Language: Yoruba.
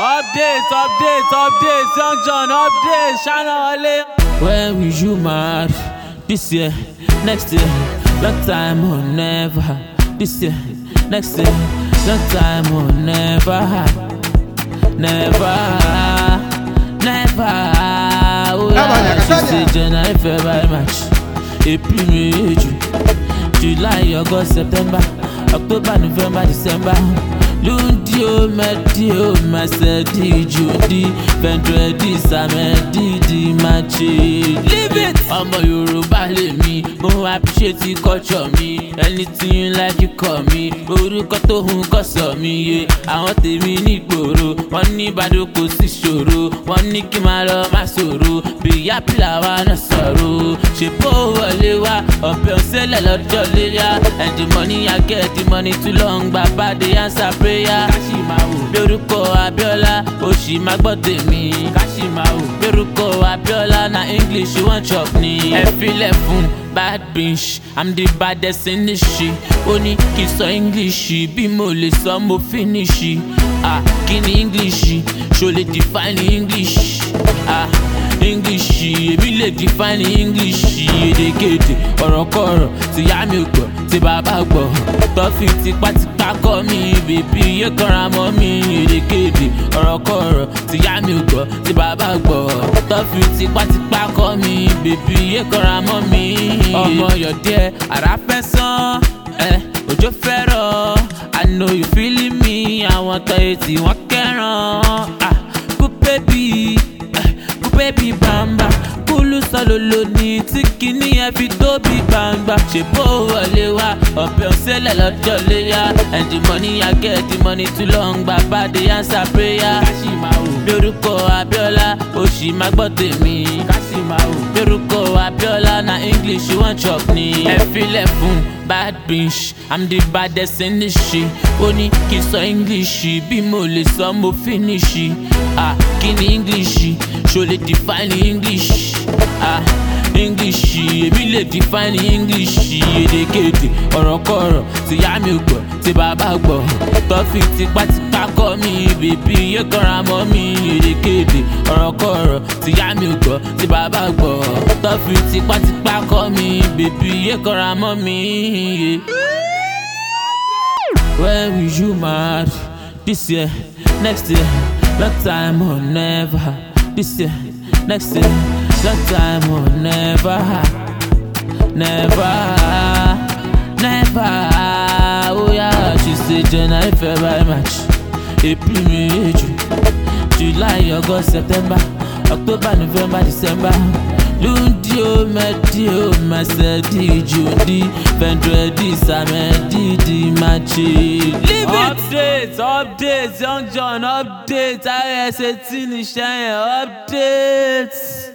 Updates, Young John, updates, Shana Wale. When will you marry? This year, next year, long time or never. This year, next year, long time or never. Never. Oh yeah, she say January, February, March, April, May, June, July, August, September, October, November, December. Lundio, Medio, Masedi, Judy, Vendredi, Samedi, Di Machi. Leave it! Ọmọ Yorùbá lèmi, mo appreciate culture mi. Anything you like you call me. Orúkọ tó hun kọ́ sọ mi yé. Àwọn tèmi ní ìgboro, wọ́n ní Ìbàdàn kò sí ṣòro. Wọ́n ní kí n máa lọ má ṣòro. Bìyà pìlàwà náà sọ̀rọ̀. Ṣèpò wọlé wá, ọ̀bẹ òṣèlè lọ́jọ́ léyà. And the money I get, the money too long, bàbá dey answer prayer. Kashimawo lórúkọ Abiola òṣì má gbọ́ tèmi. Kashimawo lórúkọ Abiola na English you wan chop ni. Ẹ filẹ̀ fún bad bitch, I'm the baddest in this shit. Ó ní kí sọ English bí mo lè sọ mo finish. Kí ni English? Ṣo lè define English? English èmi lè define English. Èdèkedè ọ̀rọ̀kọ̀rọ̀ tí yá mi gbọ́ tí bàbá gbọ́. Tọ́fì tipátipá kọ́ mi bèbí yé kanra mọ́ mi. Èdèkedè ọ̀rọ̀kọ̀rọ̀ tí yá mi gbọ́ tí bàbá gbọ́. Tọ́fì tipátipá kọ́ mi bèbí yé kanra mọ́ mi. Ọmọ yọ̀dẹ́ ara fẹ́ sán òjò fẹ́ rọ̀. I know you feeling me. Àwọn tọ́ etí wọ́n kẹ́ràn. Kú baby bamba kúlù sọlọ́lọ́ ní tí kìíní ẹ fi tóbi gbangba. Ṣèbó wọlé wá ọ̀bẹ òṣèlè lọ́jọ́ léyà. And the money I get, the money too long, bàbá dey answer prayer. Kashimawo lórúkọ Abiola òṣì má gbọ́ tèmi. Kashimawo lórúkọ Abiola na English you wan chop ni. Ẹ filẹ̀ fún bad bitch, I'm the baddest in this shit. Ó ní kí n sọ English bí mo lè sọ mo finish. Kí ni English? Ṣo lè define English? English èmi lè define English. Èdèkedè ọ̀rọ̀kọ̀rọ̀ tí yá mi gbọ́ tí bàbá gbọ́. Tọ́fì tipátipá kọ́ mi bèbí yé kanra mọ́ mi. Èdèkedè ọ̀rọ̀kọ̀rọ̀ tí yá mi gbọ́ tí bàbá gbọ́. Tọ́fì tipátipá kọ́ mi bèbí yé kanra mọ́ mi. When will you marry? This year, next year, long time or never. This year, next year, long time or never. Never. Oh yeah, she say January, February, March, April, May, June, July, August, September, October, November, December. Lundio, Medio, Masedi, Judy, Vendredi, Samedi, Di Machi. Leave it! Updates, Young John, updates. IS18 is shining, updates.